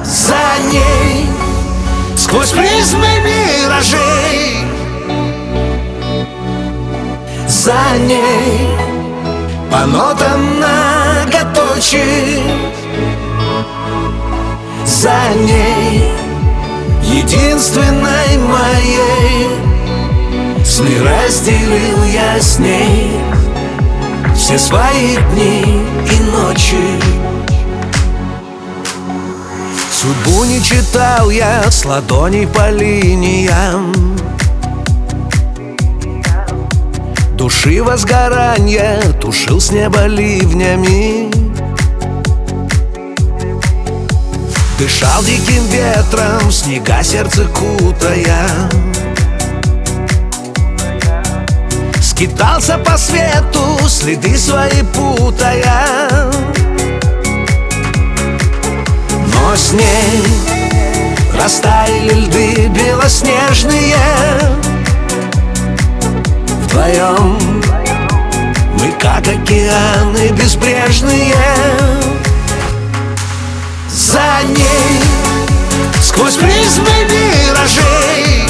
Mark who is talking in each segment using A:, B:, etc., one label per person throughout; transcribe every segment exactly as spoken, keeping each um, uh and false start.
A: За ней сквозь призмы миражей, за ней по нотам многоточий, за ней единственной моей сны разделил я с ней все свои дни и ночи. Судьбу не читал я с ладоней по линиям, души возгорания тушил с неба ливнями. Дышал диким ветром, снега сердце кутая, скитался по свету, следы свои путая. Но с ней растаяли льды белоснежные. Вдвоем мы как океаны безбрежные. За ней сквозь призмы миражей,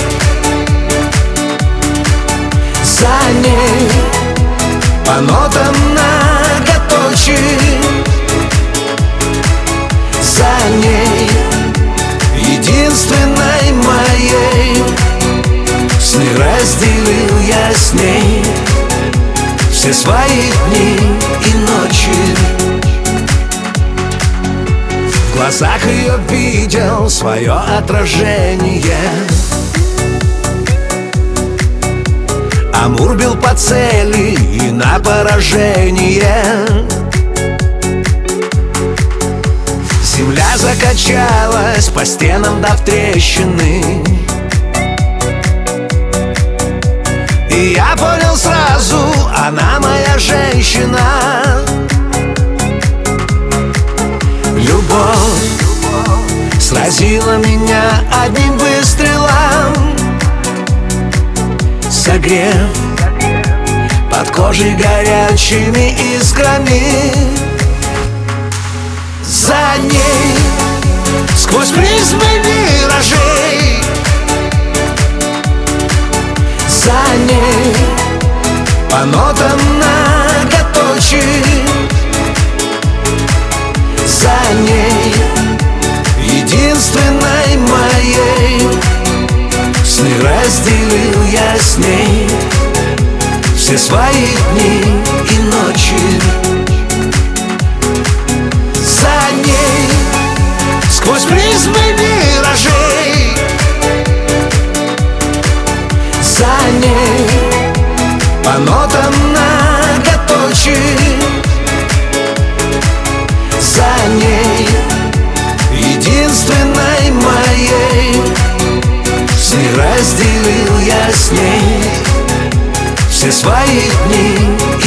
A: за ней по нотам многоточий, за ней единственной моей сны разделил я с ней все свои дни и ночи. В глазах ее видел свое отражение. Амур бил по цели и на поражение. Земля закачалась по стенам, дав трещины. И я понял сразу, она моя женщина. Любовь сразила меня одним выстрелом, согрев под кожей горячими искрами. За ней сквозь призмы миражей, за ней по нотам многоточий, за ней единственной моей сны разделил я с ней все свои дни и ночи. За ней сквозь призмы миражей, за ней по нотам многоточий, за ней единственной моей сны разделил я с ней все свои дни